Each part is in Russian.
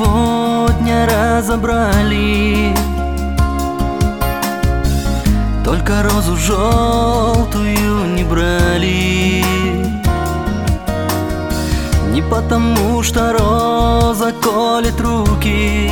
сегодня разобрали, только розу желтую не брали. Не потому, что роза колет руки,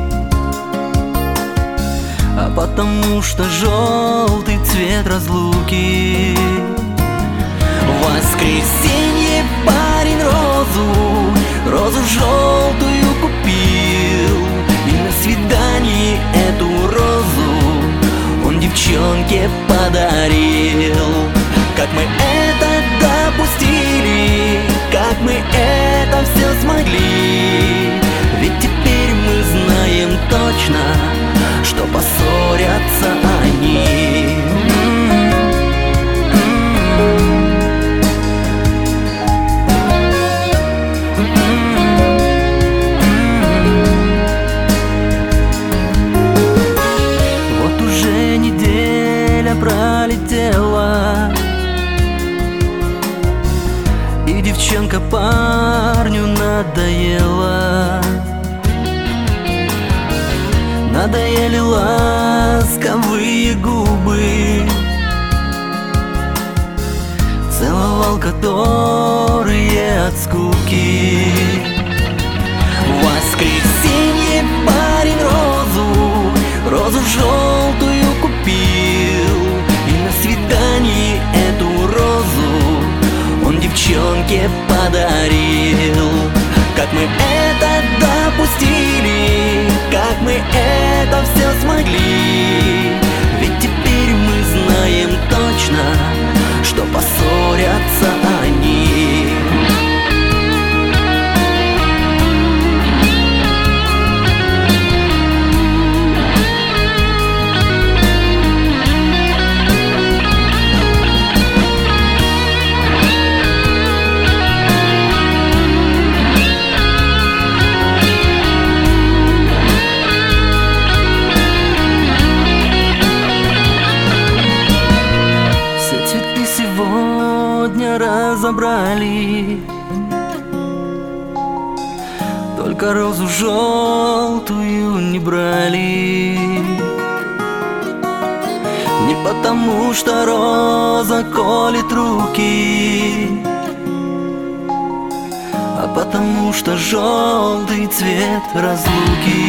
а потому, что желтый цвет разлуки. В воскресенье парень розу желтую купил, и на свидании эту розу он девчонке подарил. Как мы это допустили, как мы это все смогли, ведь теперь мы знаем точно, что поссорятся они. Вот уже неделя пролетела, и девчонка парню надоела. Надоели ласковые губы, целовал которые от скуки. В воскресенье парень розу желтую купил, и на свидании эту розу он девчонке подарил. Как мы это допустили, как мы это все смогли, ведь теперь мы знаем точно, что поссорятся они. Сегодня разобрали, только розу желтую не брали. Не потому, что роза колет руки, а потому, что желтый цвет разлуки.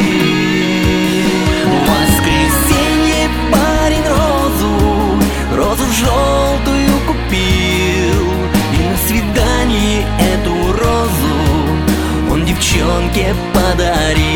В воскресенье парень розу желтую купил, и на свидании эту розу он девчонке подарил.